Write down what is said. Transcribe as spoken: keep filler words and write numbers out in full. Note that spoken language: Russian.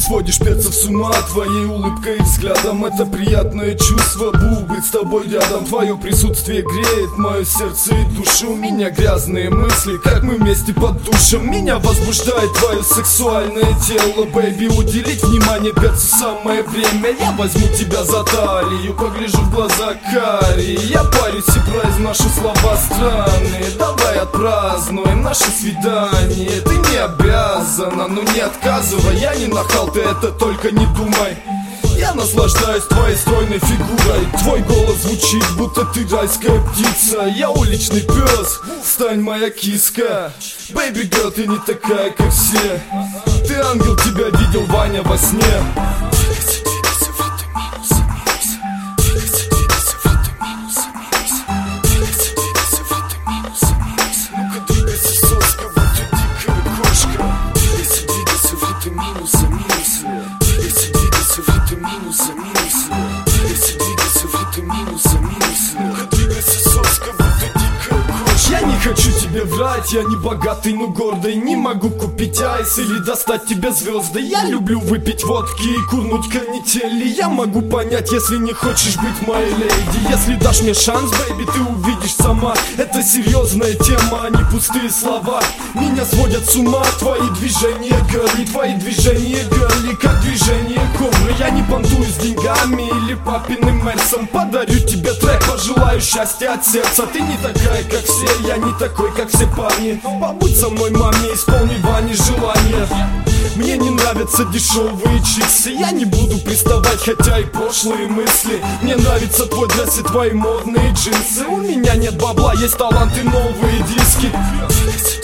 сводишь перцев с ума твоей улыбкой и взглядом. Это приятное чувство, бу, быть с тобой рядом. Твое присутствие греет мое сердце и душу. У меня грязные мысли, как мы вместе под душем. Меня возбуждает твое сексуальное тело, бэйби. Уделить внимание перцу самое время. Я возьму тебя за талию, погляжу в глаза карие. Я парюсь и произношу слова странные. Давай отпразднуем наше свидание. Ты не обязана, но не отказывай. Я не нахал, ты это только не думай. Я наслаждаюсь твоей стройной фигурой. Твой голос звучит, будто ты райская птица. Я уличный пес, стань моя киска. Baby girl, ты не такая, как все. Ты ангел, тебя видел Ваня во сне. Я не хочу тебе врать, я не богатый, но гордый. Не могу купить айс или достать тебе звезды. Я люблю выпить водки и курнуть канители. Я могу понять, если не хочешь быть моей леди. Если дашь мне шанс, бэйби, ты увидишь сама. Это серьезная тема, а не пустые слова. Меня сводят с ума твои движения, girly. Твои движения, girly, как движение кобры. Я не понтую с деньгами или папиным Мерсом. Подарю тебе трек, пожелаю счастья от сердца. Ты не такая, как все, я не такой, как все парни. Побудь со мной, маме, исполни Ване желание. Мне не нравятся дешевые чиксы. Я не буду приставать, хотя и пошлые мысли. Мне нравится твой дресс и твои модные джинсы. У меня нет бабла, есть талант и новые диски.